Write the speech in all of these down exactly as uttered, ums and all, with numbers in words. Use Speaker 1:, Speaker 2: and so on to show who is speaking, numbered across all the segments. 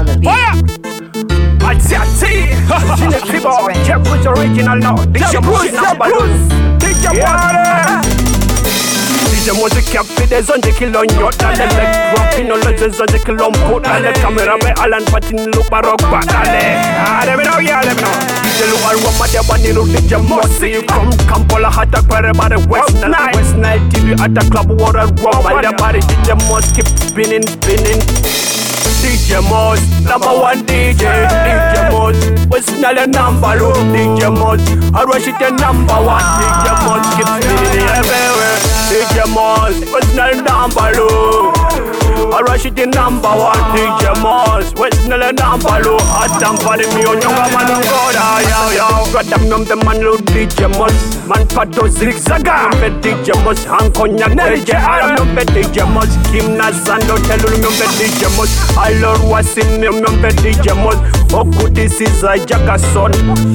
Speaker 1: the beat.
Speaker 2: What's your tea? Gina Fibo, Jeff Bruce original now. D J Bruce, number one. D J Water. D J music cap for the zone, kill on your dale. Like rocking all the zone, kill on put dale. Camera by Alan Patin, look baroque back dale. Ah, let me know, yeah, let me know. D J Lu Alwa, Madia Banino, D J Mossy. You come, Kampola, Hatta, Parabara, West Night. West Night T V at the club, water, rock, my body. D J Moss keep spinning, spinning. D J Moss, number one D J. D J Moss, what's not a number one? D J Moss, I rush it the number one. D J Moss, keep spinning everywhere. D J Moss, what's not a number one? I rush it the number one. D J Moss, what's not a number one? I damn body me on young man on God. Yo yo, got them number man low D J Moss, man pato zigzaga. Number D J Moss, hang cognac D J. I number D J Moss, Kim Nazando tell you number D J Moss. I love what's in me, number D J Moss. Oh, good, this is a Jackason.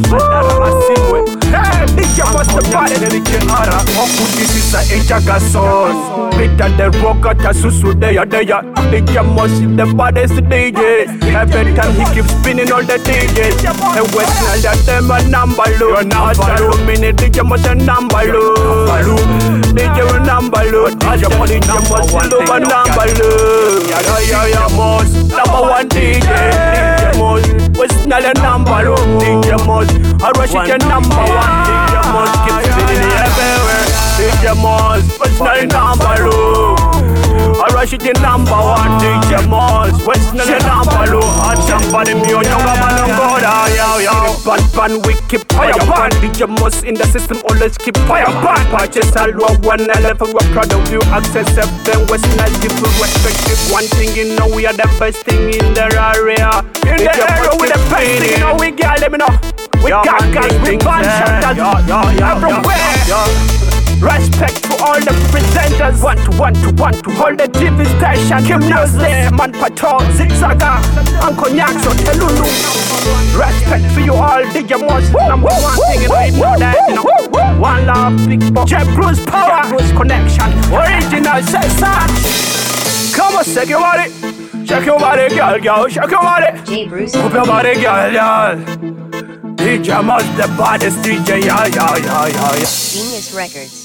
Speaker 2: Hey, D J Moss, the body, D J Ara. Oh, good, this is a Jackason. Better the rocker, Tasusu, they are there. D J Moss, the baddest D J. Every time he keeps spinning all the D Js. And West Nile, them a number low. After a minute, D J Moss a number low. D J a number low. D J Moss, D J Moss, a number low. Yeah, yeah, yeah, Moss. Number one D J, D J Moss. What's not a number one? D J Moss. I rush it a number one. D J Moss keeps spinning everywhere. D J Moss. What's not a number one? I rush it a number one. D J Moss. What's not a number one? I jump on him, you know I'm on God. Yo, yo. Ban, ban, we keep fire ban. D J Moss in the system, always keep fire ban. Patches all one eleven, we're proud of you. Access seven, West Nile, people respective. One thing you know, we are the best thing in the area. In the area, we the best thing, you know, we got them, you know. We got guys, we ban shutters everywhere. Respect to all the presenters. One to one to one to all the T V station. Kim Nazle, Man Patrol, Zigzaga, and Cognac, so Telulu. Respect for you all, D J Moss, number one thing, you know, you know that, you know. One love, big boss, Jeff Bruce Power, Bruce Connection, original, say such. Come on, shake your body, shake your body, girl, girl, shake your body.
Speaker 1: J Bruce,
Speaker 2: move your body, girl, girl. D J Moss, the baddest D J, yeah, yeah, yeah, yeah, yeah.
Speaker 1: Genius Records.